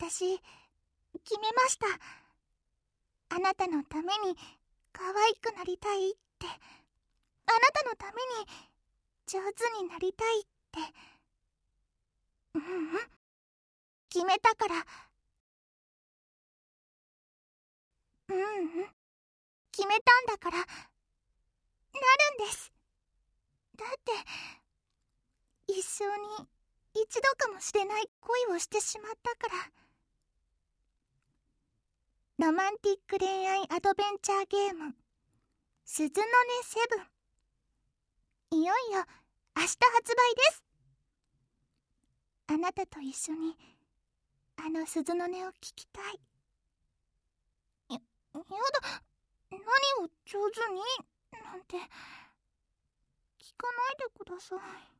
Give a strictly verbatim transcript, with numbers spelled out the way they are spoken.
私、決めました。あなたのために可愛くなりたいって。あなたのために上手になりたいって。うんうん。決めたから。うんうん。決めたんだから、なるんです。だって、一生に一度かもしれない恋をしてしまったから。ロマンティック恋愛アドベンチャーゲーム、鈴の音セブン。いよいよ明日発売です。あなたと一緒にあの鈴の音を聞きたい。や、やだ、何を上手になんて聞かないでください。